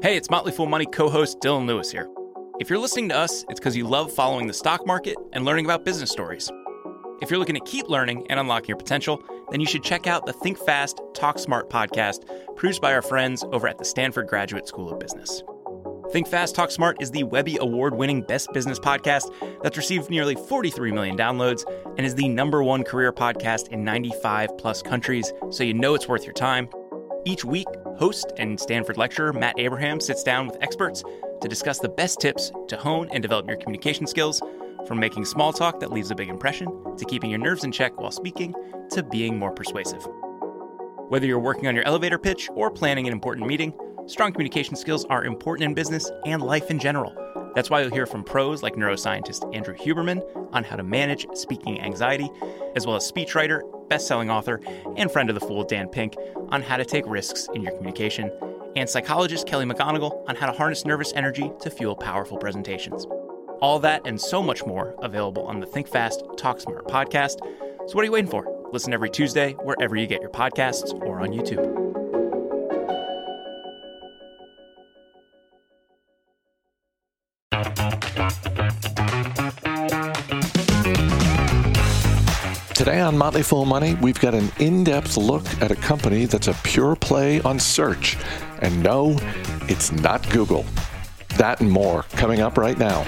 Hey, it's Motley Fool Money co-host Dylan Lewis here. If you're listening to us, it's because you love following the stock market and learning about business stories. If you're looking to keep learning and unlocking your potential, then you should check out the Think Fast, Talk Smart podcast produced by our friends over at the Stanford Graduate School of Business. Think Fast, Talk Smart is the Webby Award-winning best business podcast that's received nearly 43 million downloads and is the #1 career podcast in 95-plus countries, so you know it's worth your time. Each week, host and Stanford lecturer Matt Abraham sits down with experts to discuss the best tips to hone and develop your communication skills, from making small talk that leaves a big impression, to keeping your nerves in check while speaking, to being more persuasive. Whether you're working on your elevator pitch or planning an important meeting, strong communication skills are important in business and life in general. That's why you'll hear from pros like neuroscientist Andrew Huberman on how to manage speaking anxiety, as well as speechwriter, best-selling author, and friend of the Fool Dan Pink on how to take risks in your communication, and psychologist Kelly McGonigal on how to harness nervous energy to fuel powerful presentations. All that and so much more available on the Think Fast, Talk Smart podcast. So what are you waiting for? Listen every Tuesday wherever you get your podcasts or on YouTube. Today on Motley Fool Money, we've got an in-depth look at a company that's a pure play on search. And no, it's not Google. That and more coming up right now.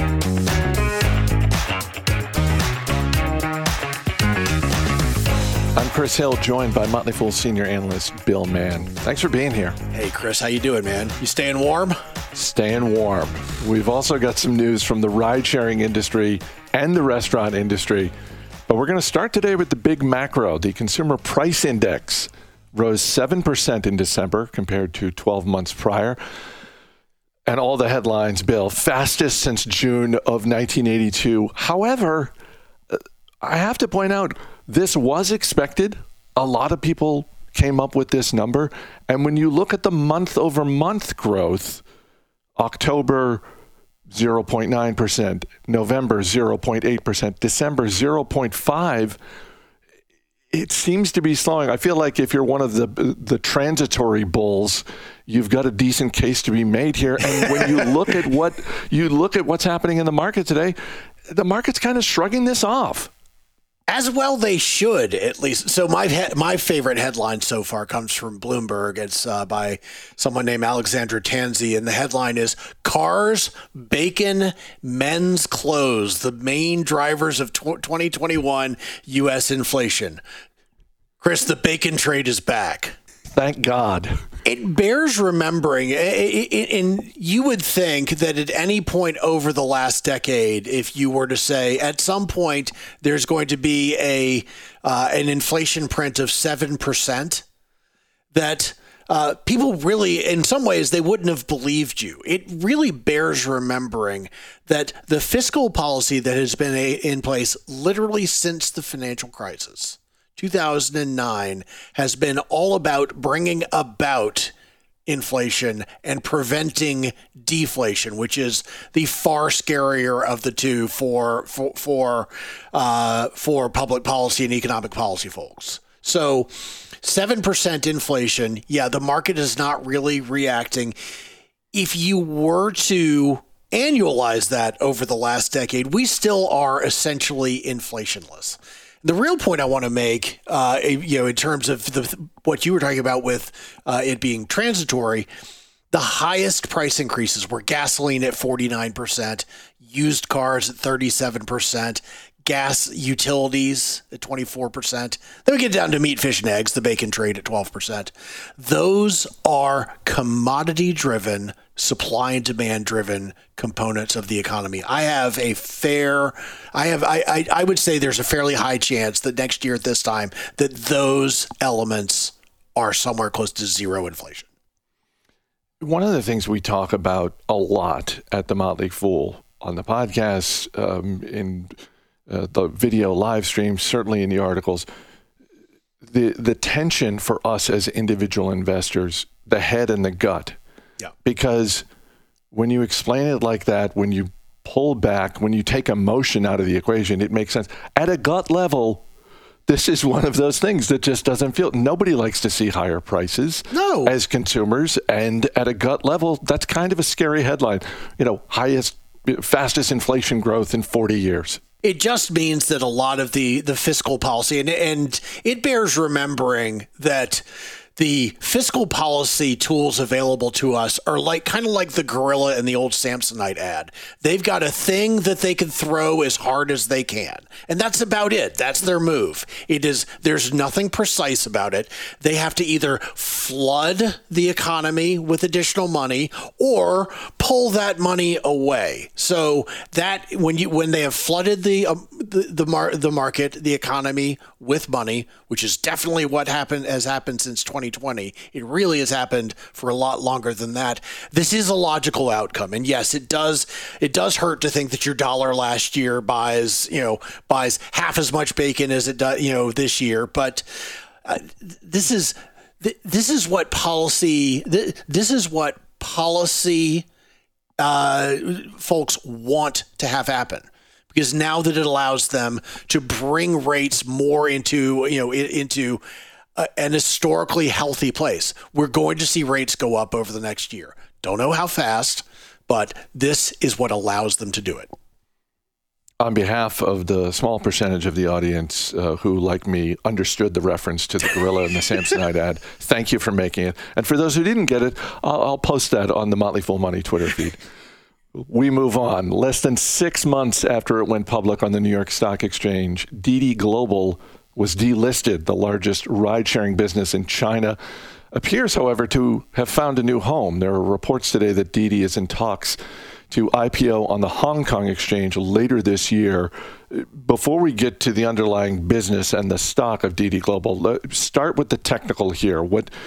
I'm Chris Hill, joined by Motley Fool senior analyst Bill Mann. Thanks for being here. Hey, Chris, how you doing, man? You staying warm? Staying warm. We've also got some news from the ride-sharing industry and the restaurant industry. But we're going to start today with the big macro. The Consumer Price Index rose 7% in December compared to 12 months prior. And all the headlines, Bill, fastest since June of 1982. However, I have to point out, this was expected. A lot of people came up with this number. And when you look at the month-over-month growth, October 0.9%, November 0.8%, December 0.5%, it seems to be slowing. I feel like if you're one of the transitory bulls, you've got a decent case to be made here. And when you look at what's happening in the market today, the market's kind of shrugging this off. As well they should, at least. So my favorite headline so far comes from Bloomberg. It's by someone named Alexandra Tansey, and the headline is Cars, Bacon, Men's Clothes, the main drivers of 2021 U.S. inflation. Chris, the bacon trade is back. Thank God. It bears remembering, and you would think that at any point over the last decade, if you were to say at some point there's going to be an inflation print of 7%, that people really, in some ways, they wouldn't have believed you. It really bears remembering that the fiscal policy that has been in place literally since the financial crisis, 2009, has been all about bringing about inflation and preventing deflation, which is the far scarier of the two for public policy and economic policy folks. So 7% inflation, yeah, the market is not really reacting. If you were to annualize that over the last decade, we still are essentially inflationless. The real point I want to make, in terms of what you were talking about with it being transitory, the highest price increases were gasoline at 49%, used cars at 37%, gas utilities at 24%. Then we get down to meat, fish, and eggs, the bacon trade at 12%. Those are commodity-driven, supply and demand-driven components of the economy. I would say there's a fairly high chance that next year at this time that those elements are somewhere close to zero inflation. One of the things we talk about a lot at the Motley Fool on the podcast, in the video live streams, certainly in the articles, the tension for us as individual investors, the head and the gut. Yeah. Because when you explain it like that, when you pull back, when you take emotion out of the equation, it makes sense. At a gut level, this is one of those things that just doesn't feel. Nobody likes to see higher prices as consumers. And at a gut level, that's kind of a scary headline. Fastest inflation growth in 40 years. It just means that a lot of the fiscal policy, and it bears remembering that the fiscal policy tools available to us are kind of like the gorilla in the old Samsonite ad. They've got a thing that they can throw as hard as they can. And that's about it. That's their move. There's nothing precise about it. They have to either flood the economy with additional money or pull that money away. So that when they have flooded the market, the economy with money, which is definitely what has happened since 2020. It really has happened for a lot longer than that. This is a logical outcome. And yes, it does hurt to think that your dollar last year buys half as much bacon as it does, this year. But this is what policy folks want to have happen. Because now that it allows them to bring rates more into an historically healthy place, we're going to see rates go up over the next year. Don't know how fast, but this is what allows them to do it. On behalf of the small percentage of the audience who, like me, understood the reference to the gorilla in the Samsonite ad, thank you for making it. And for those who didn't get it, I'll post that on the Motley Fool Money Twitter feed. We move on. Less than 6 months after it went public on the New York Stock Exchange, DiDi Global was delisted. The largest ride-sharing business in China appears, however, to have found a new home. There are reports today that DiDi is in talks to IPO on the Hong Kong exchange later this year. Before we get to the underlying business and the stock of DiDi Global, let's start with the technical here.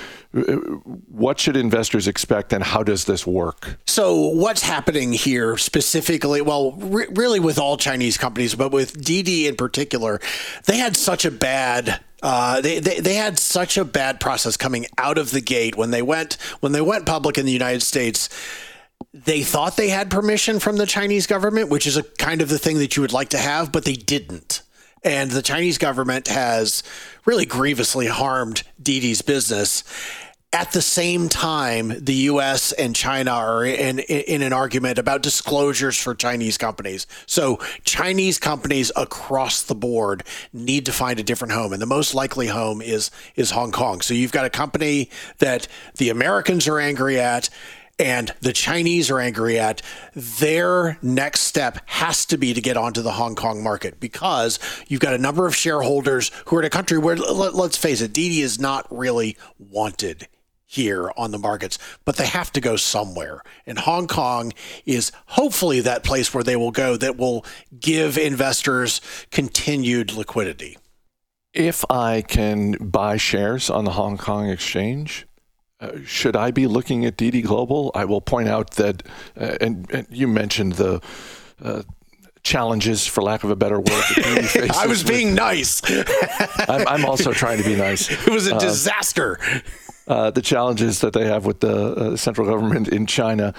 What should investors expect, and how does this work? So what's happening here specifically, really with all Chinese companies, but with DiDi in particular, they had such a bad they had such a bad process coming out of the gate when they went public in the United States. They thought they had permission from the Chinese government, which is a kind of the thing that you would like to have, but they didn't. And the Chinese government has really grievously harmed DiDi's business. At the same time, the U.S. and China are in an argument about disclosures for Chinese companies. So Chinese companies across the board need to find a different home, and the most likely home is Hong Kong. So you've got a company that the Americans are angry at, and the Chinese are angry at. Their next step has to be to get onto the Hong Kong market, because you've got a number of shareholders who are in a country where, let's face it, DiDi is not really wanted here on the markets, but they have to go somewhere. And Hong Kong is hopefully that place where they will go that will give investors continued liquidity. If I can buy shares on the Hong Kong exchange, should I be looking at DiDi Global? I will point out that, and you mentioned the challenges, for lack of a better word, that DiDi faces. I was being nice. I'm also trying to be nice. It was a disaster. The challenges that they have with the central government in China.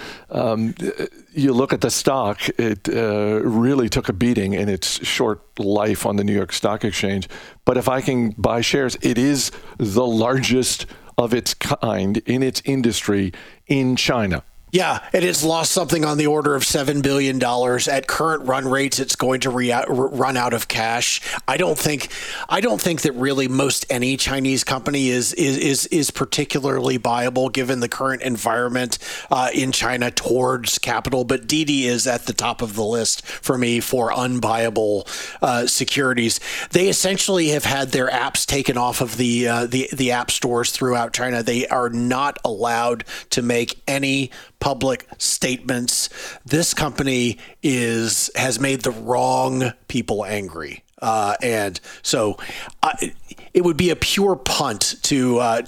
You look at the stock, it really took a beating in its short life on the New York Stock Exchange. But if I can buy shares, it is the largest of its kind in its industry in China. Yeah, and it's lost something on the order of $7 billion. At current run rates, it's going to run out of cash. I don't think that really most any Chinese company is particularly viable given the current environment in China towards capital. But DiDi is at the top of the list for me for unviable securities. They essentially have had their apps taken off of the app stores throughout China. They are not allowed to make any public statements. This company has made the wrong people angry, and so it would be a pure punt to buy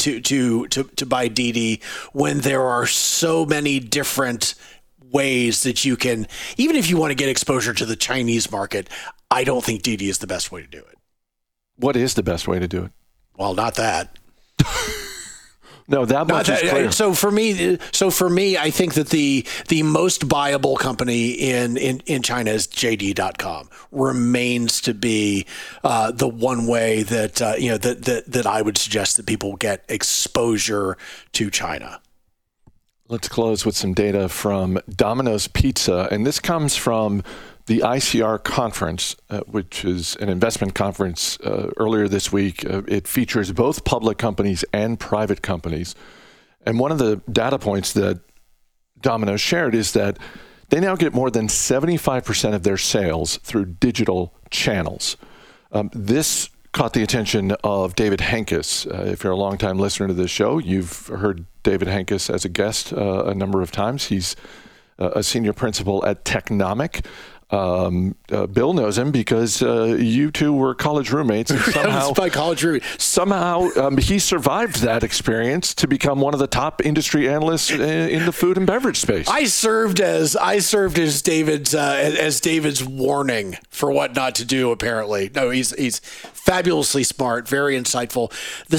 DiDi when there are so many different ways that you can, even if you want to get exposure to the Chinese market. I don't think DiDi is the best way to do it. What is the best way to do it? Well, not that. No, that much is clear. So for me, I think that the most viable company in China is JD.com. Remains to be the one way that that I would suggest that people get exposure to China. Let's close with some data from Domino's Pizza, and this comes from the ICR conference, which is an investment conference earlier this week. It features both public companies and private companies. And one of the data points that Domino's shared is that they now get more than 75% of their sales through digital channels. This caught the attention of David Henkus. If you're a longtime listener to this show, you've heard David Henkus as a guest a number of times. He's a senior principal at Technomic. Bill knows him because you two were college roommates. And somehow, my college roommate. Somehow he survived that experience to become one of the top industry analysts in the food and beverage space. I served as David's warning for what not to do. Apparently, no, he's fabulously smart, very insightful. The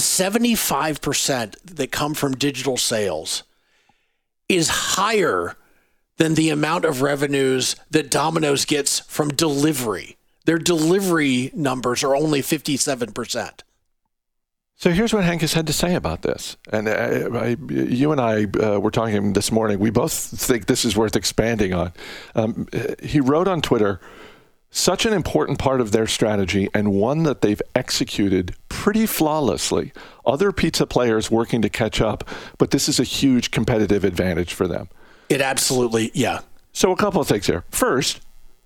75% that come from digital sales is higher than the amount of revenues that Domino's gets from delivery. Their delivery numbers are only 57%. So here's what Henkus had to say about this. And you and I were talking this morning. We both think this is worth expanding on. He wrote on Twitter, such an important part of their strategy and one that they've executed pretty flawlessly. Other pizza players working to catch up, but this is a huge competitive advantage for them. It absolutely, yeah. So a couple of things here. First,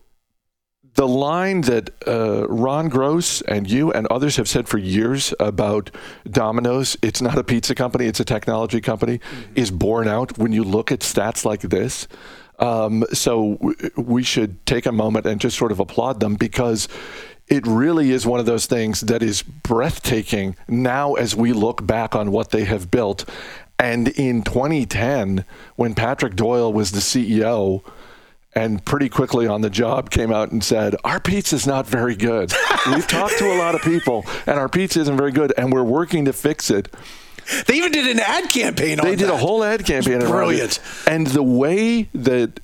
the line that Ron Gross and you and others have said for years about Domino's, it's not a pizza company, it's a technology company, is borne out when you look at stats like this. So we should take a moment and just sort of applaud them, because it really is one of those things that is breathtaking now as we look back on what they have built. And in 2010, when Patrick Doyle was the CEO and pretty quickly on the job came out and said, our pizza's not very good. We've talked to a lot of people and our pizza isn't very good and we're working to fix it. They even did an ad campaign on that. They did a whole ad campaign. Brilliant. And the way that,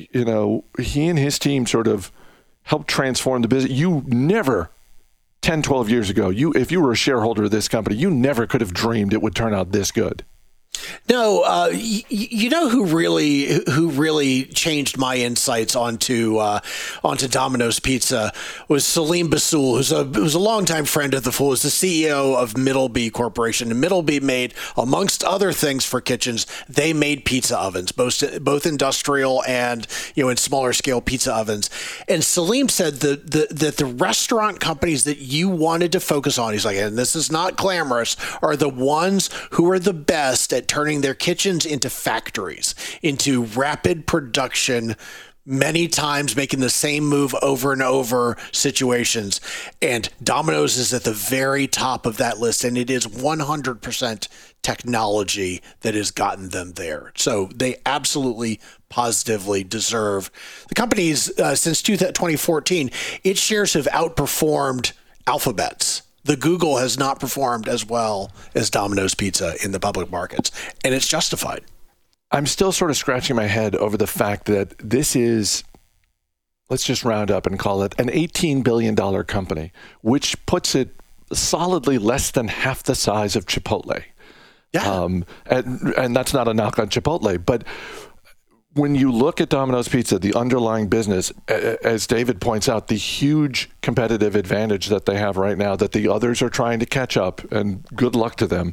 he and his team sort of helped transform the business, you never 10, 12 years ago, if you were a shareholder of this company, you never could have dreamed it would turn out this good. No, you know who really changed my insights onto Domino's Pizza was Salim Basool, who's a longtime friend of the Fool, who's the CEO of Middleby Corporation. And Middleby made, amongst other things for kitchens, they made pizza ovens, both industrial and in smaller scale pizza ovens. And Salim said that the restaurant companies that you wanted to focus on, he's like, and this is not glamorous, are the ones who are the best at turning their kitchens into factories, into rapid production, many times making the same move over and over situations. And Domino's is at the very top of that list, and it is 100% technology that has gotten them there. So they absolutely, positively deserve. The company's, since 2014, its shares have outperformed Alphabet's. The Google has not performed as well as Domino's Pizza in the public markets, and it's justified. I'm still sort of scratching my head over the fact that this is, let's just round up and call it an $18 billion company, which puts it solidly less than half the size of Chipotle. Yeah. And that's not a knock on Chipotle, but when you look at Domino's Pizza, the underlying business, as David points out, the huge competitive advantage that they have right now that the others are trying to catch up, and good luck to them.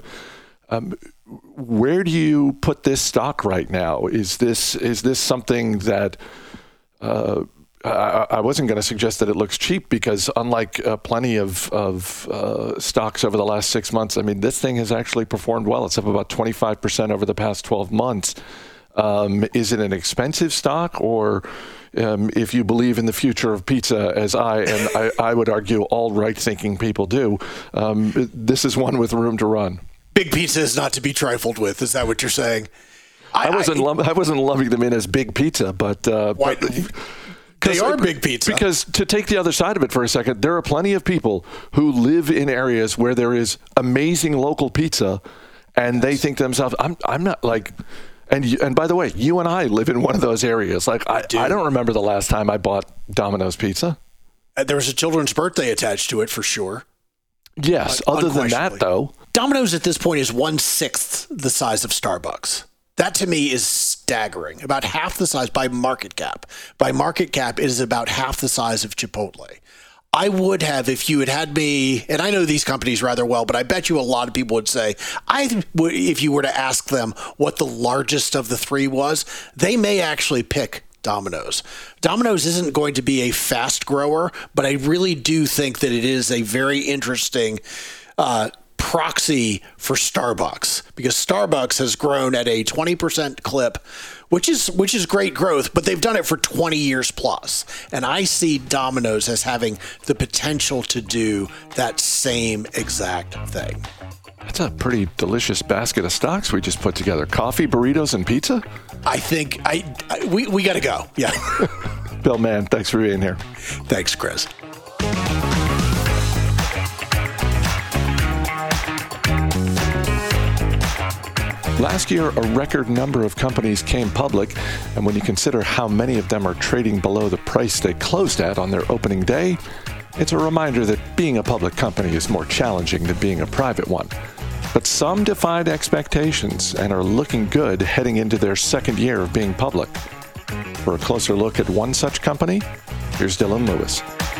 Where do you put this stock right now? Is this something that I wasn't going to suggest that it looks cheap, because unlike plenty of stocks over the last 6 months, I mean, this thing has actually performed well. It's up about 25% over the past 12 months. Is it an expensive stock, or if you believe in the future of pizza, as I would argue all right-thinking people do, this is one with room to run? Big pizza is not to be trifled with. Is that what you're saying? I wasn't lumping them in as big pizza, but they are big pizza. Because to take the other side of it for a second, there are plenty of people who live in areas where there is amazing local pizza, And they think to themselves, I'm not like, and by the way, you and I live in one of those areas. Like, I don't remember the last time I bought Domino's pizza. There was a children's birthday attached to it for sure. Yes. Other than that, though. Domino's at this point is 1/6 the size of Starbucks. That to me is staggering. About half the size by market cap. By market cap, it is about half the size of Chipotle. I would have, if you had me, and I know these companies rather well, but I bet you a lot of people would say, if you were to ask them what the largest of the three was, they may actually pick Domino's. Domino's isn't going to be a fast grower, but I really do think that it is a very interesting proxy for Starbucks, because Starbucks has grown at a 20% clip, which is great growth, but they've done it for 20 years plus. And I see Domino's as having the potential to do that same exact thing. That's a pretty delicious basket of stocks we just put together. Coffee, burritos, and pizza? I think we got to go. Yeah. Bill Mann, thanks for being here. Thanks, Chris. Last year, a record number of companies came public, and when you consider how many of them are trading below the price they closed at on their opening day, it's a reminder that being a public company is more challenging than being a private one. But some defied expectations and are looking good heading into their second year of being public. For a closer look at one such company, here's Dylan Lewis.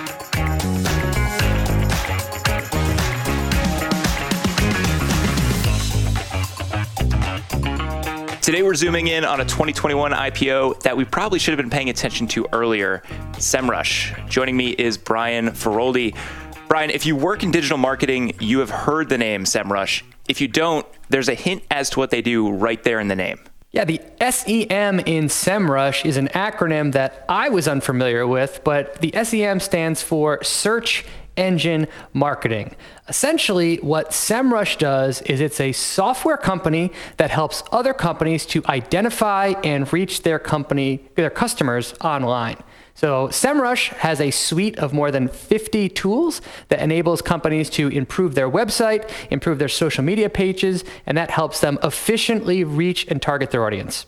Today we're zooming in on a 2021 IPO that we probably should have been paying attention to earlier, Semrush. Joining me is Brian Feroldi. Brian, if you work in digital marketing, you have heard the name Semrush. If you don't, there's a hint as to what they do right there in the name. Yeah, the SEM in Semrush is an acronym that I was unfamiliar with, but the SEM stands for Search Engine Marketing. Essentially, what Semrush does is it's a software company that helps other companies to identify and reach their customers online. So Semrush has a suite of more than 50 tools that enables companies to improve their website, improve their social media pages, and that helps them efficiently reach and target their audience.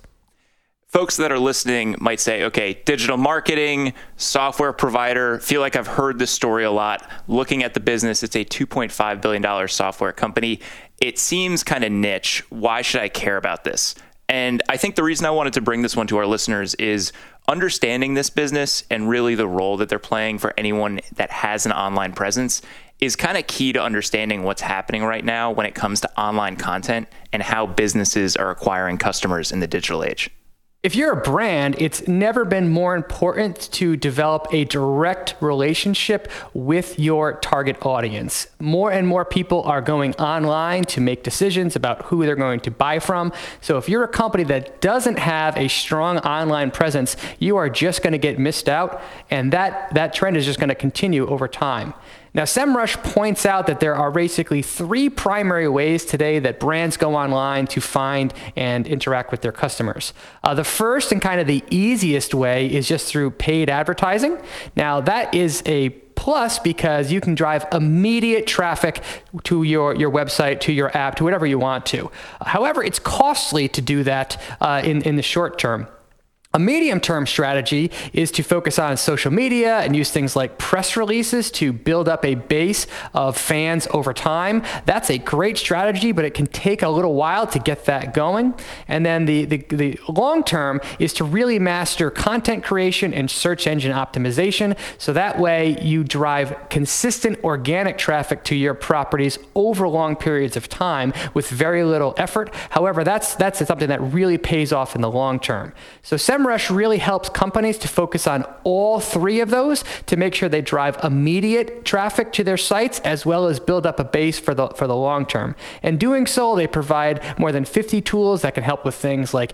Folks that are listening might say, okay, digital marketing, software provider, feel like I've heard this story a lot. Looking at the business, it's a $2.5 billion software company. It seems kind of niche. Why should I care about this? And I think the reason I wanted to bring this one to our listeners is understanding this business and really the role that they're playing for anyone that has an online presence is kind of key to understanding what's happening right now when it comes to online content and how businesses are acquiring customers in the digital age. If you're a brand, it's never been more important to develop a direct relationship with your target audience. More and more people are going online to make decisions about who they're going to buy from. So if you're a company that doesn't have a strong online presence, you are just going to get missed out, and that trend is just going to continue over time. Now, Semrush points out that there are basically three primary ways today that brands go online to find and interact with their customers. The first and kind of the easiest way is just through paid advertising. Now, that is a plus because you can drive immediate traffic to your website, to your app, to whatever you want to. However, it's costly to do that in the short term. A medium-term strategy is to focus on social media and use things like press releases to build up a base of fans over time. That's a great strategy, but it can take a little while to get that going. And then the long-term is to really master content creation and search engine optimization, so that way you drive consistent organic traffic to your properties over long periods of time with very little effort. However, that's something that really pays off in the long term. So Semrush really helps companies to focus on all three of those to make sure they drive immediate traffic to their sites as well as build up a base for the long term. And doing so, they provide more than 50 tools that can help with things like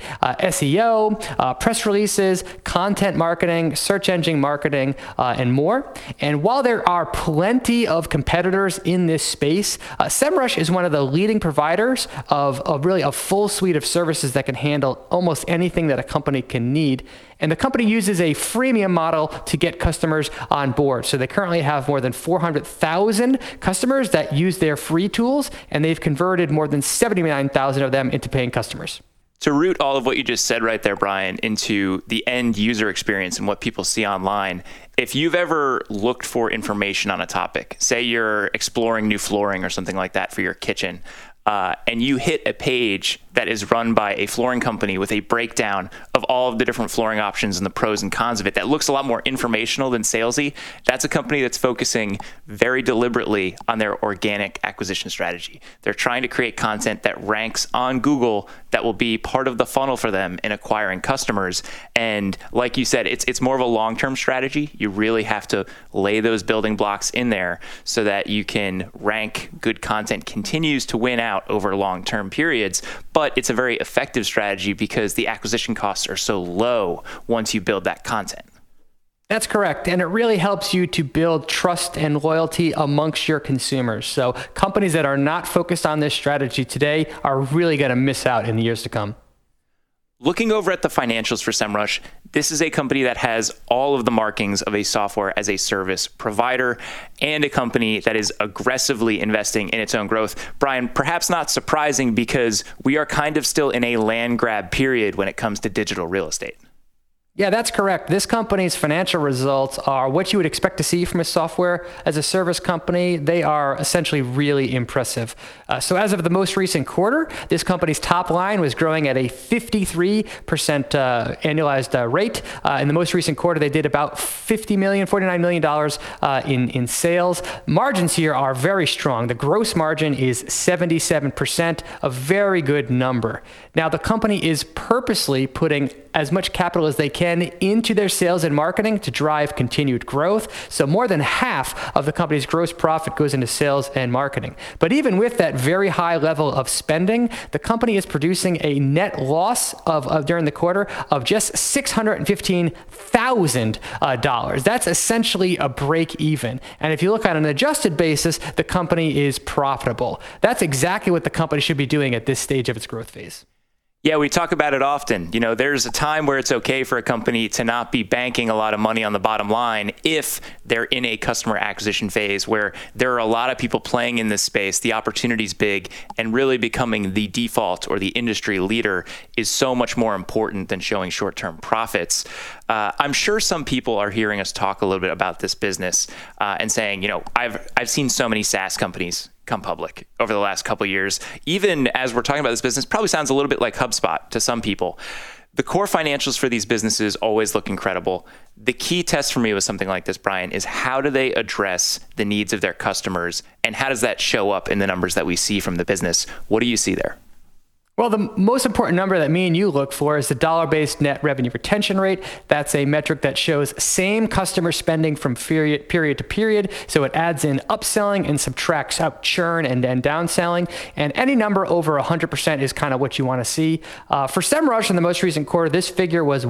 SEO, press releases, content marketing, search engine marketing, and more. And while there are plenty of competitors in this space, Semrush is one of the leading providers of really a full suite of services that can handle almost anything that a company can need need. And the company uses a freemium model to get customers on board. So they currently have more than 400,000 customers that use their free tools, and they've converted more than 79,000 of them into paying customers. To root all of what you just said right there, Brian, into the end user experience and what people see online, if you've ever looked for information on a topic, say you're exploring new flooring or something like that for your kitchen, and you hit a page that is run by a flooring company with a breakdown of all of the different flooring options and the pros and cons of it, that looks a lot more informational than salesy, that's a company that's focusing very deliberately on their organic acquisition strategy. They're trying to create content that ranks on Google that will be part of the funnel for them in acquiring customers. And like you said, it's more of a long-term strategy. You really have to lay those building blocks in there so that you can rank good content continues to win out over long-term periods. But it's a very effective strategy because the acquisition costs are so low once you build that content. That's correct. And it really helps you to build trust and loyalty amongst your consumers. So companies that are not focused on this strategy today are really going to miss out in the years to come. Looking over at the financials for SEMrush, this is a company that has all of the markings of a software as a service provider and a company that is aggressively investing in its own growth. Brian, perhaps not surprising because we are kind of still in a land grab period when it comes to digital real estate. Yeah, that's correct. This company's financial results are what you would expect to see from a software as a service company. They are essentially really impressive. So as of the most recent quarter, this company's top line was growing at a 53% annualized rate. In the most recent quarter, they did about $49 million in sales. Margins here are very strong. The gross margin is 77%, a very good number. Now, the company is purposely putting as much capital as they can into their sales and marketing to drive continued growth. So more than half of the company's gross profit goes into sales and marketing. But even with that very high level of spending, the company is producing a net loss of during the quarter of just $615,000. That's essentially a break even. And if you look on an adjusted basis, the company is profitable. That's exactly what the company should be doing at this stage of its growth phase. Yeah, we talk about it often. You know, there's a time where it's okay for a company to not be banking a lot of money on the bottom line if they're in a customer acquisition phase where there are a lot of people playing in this space, the opportunity's big, and really becoming the default or the industry leader is so much more important than showing short-term profits. I'm sure some people are hearing us talk a little bit about this business and saying, you know, I've seen so many SaaS companies come public over the last couple of years. Even as we're talking about this business, probably sounds a little bit like HubSpot to some people. The core financials for these businesses always look incredible. The key test for me with something like this, Brian, is how do they address the needs of their customers, and how does that show up in the numbers that we see from the business? What do you see there? Well, the most important number that me and you look for is the dollar-based net revenue retention rate. That's a metric that shows same customer spending from period to period. So it adds in upselling and subtracts out churn and downselling. And any number over 100% is kind of what you want to see. For SEMrush in the most recent quarter, this figure was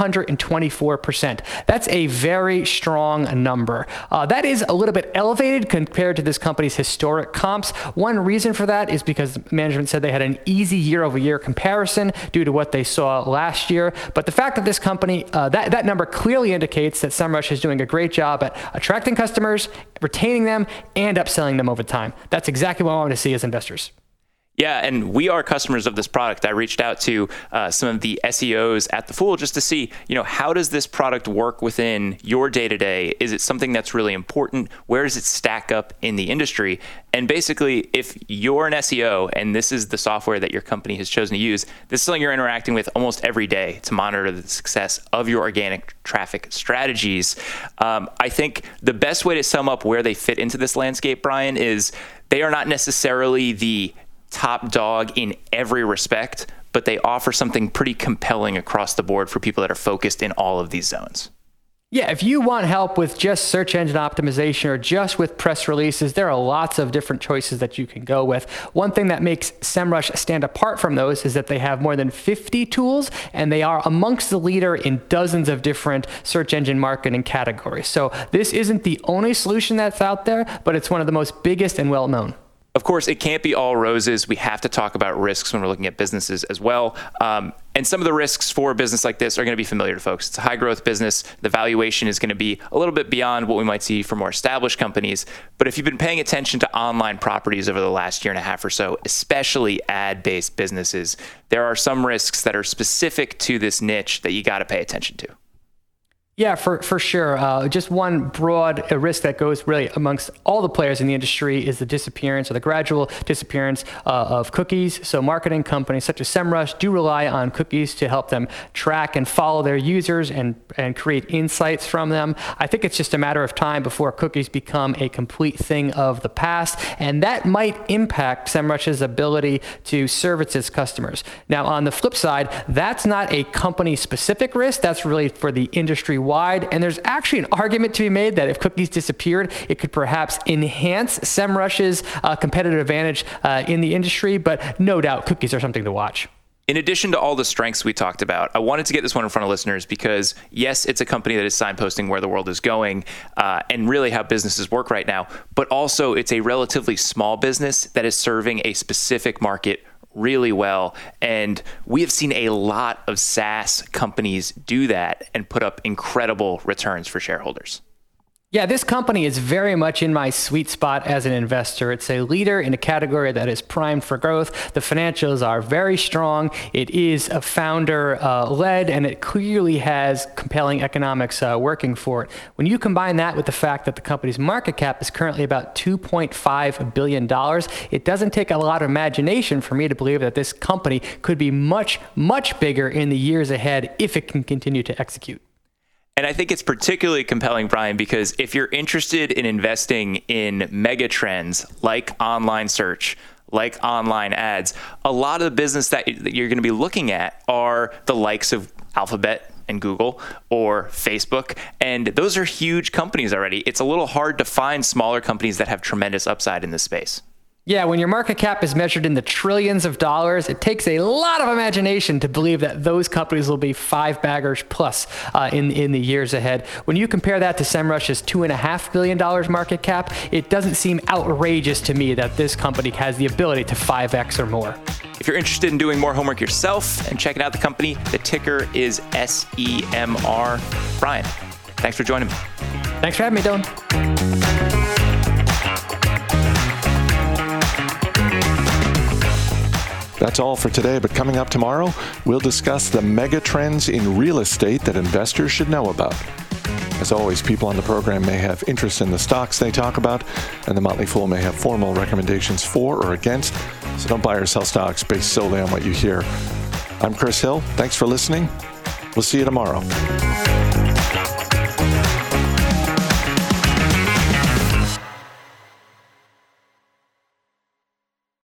124%. That's a very strong number. That is a little bit elevated compared to this company's historic comps. One reason for that is because management said they had an easy year-over-year comparison due to what they saw last year. But the fact that this company, that number clearly indicates that SEMrush is doing a great job at attracting customers, retaining them, and upselling them over time. That's exactly what I want to see as investors. Yeah, and we are customers of this product. I reached out to some of the SEOs at The Fool just to see, you know, how does this product work within your day-to-day? Is it something that's really important? Where does it stack up in the industry? And basically, if you're an SEO and this is the software that your company has chosen to use, this is something you're interacting with almost every day to monitor the success of your organic traffic strategies. I think the best way to sum up where they fit into this landscape, Brian, is they are not necessarily the top dog in every respect, but they offer something pretty compelling across the board for people that are focused in all of these zones. Yeah, if you want help with just search engine optimization or just with press releases, there are lots of different choices that you can go with. One thing that makes SEMrush stand apart from those is that they have more than 50 tools, and they are amongst the leader in dozens of different search engine marketing categories. So this isn't the only solution that's out there, but it's one of the most biggest and well-known. Of course, it can't be all roses. We have to talk about risks when we're looking at businesses as well. And And some of the risks for a business like this are going to be familiar to folks. It's a high growth business. The valuation is going to be a little bit beyond what we might see for more established companies. But if you've been paying attention to online properties over the last year and a half or so, especially ad-based businesses, there are some risks that are specific to this niche that you got to pay attention to. Yeah, for sure. Just one broad risk that goes really amongst all the players in the industry is the disappearance or the gradual disappearance of cookies. So marketing companies such as SEMrush do rely on cookies to help them track and follow their users and create insights from them. I think it's just a matter of time before cookies become a complete thing of the past, and that might impact SEMrush's ability to service its customers. Now, on the flip side, that's not a company-specific risk. That's really for the industry wide. And there's actually an argument to be made that if cookies disappeared, it could perhaps enhance SEMrush's competitive advantage in the industry. But no doubt, cookies are something to watch. In addition to all the strengths we talked about, I wanted to get this one in front of listeners because, yes, it's a company that is signposting where the world is going and really how businesses work right now, but also it's a relatively small business that is serving a specific market really well. And we have seen a lot of SaaS companies do that and put up incredible returns for shareholders. Yeah, this company is very much in my sweet spot as an investor. It's a leader in a category that is primed for growth. The financials are very strong. It is a founder-led, and it clearly has compelling economics working for it. When you combine that with the fact that the company's market cap is currently about $2.5 billion, it doesn't take a lot of imagination for me to believe that this company could be much, much bigger in the years ahead if it can continue to execute. And I think it's particularly compelling, Brian, because if you're interested in investing in mega trends like online search, like online ads, a lot of the business that you're going to be looking at are the likes of Alphabet and Google or Facebook. And those are huge companies already. It's a little hard to find smaller companies that have tremendous upside in this space. Yeah, when your market cap is measured in the trillions of dollars, it takes a lot of imagination to believe that those companies will be five baggers plus in the years ahead. When you compare that to SEMrush's $2.5 billion market cap, it doesn't seem outrageous to me that this company has the ability to 5x or more. If you're interested in doing more homework yourself and checking out the company, the ticker is SEMR. Brian, thanks for joining me. Thanks for having me, Dylan. That's all for today, but coming up tomorrow, we'll discuss the mega trends in real estate that investors should know about. As always, people on the program may have interest in the stocks they talk about, and the Motley Fool may have formal recommendations for or against, so don't buy or sell stocks based solely on what you hear. I'm Chris Hill. Thanks for listening. We'll see you tomorrow.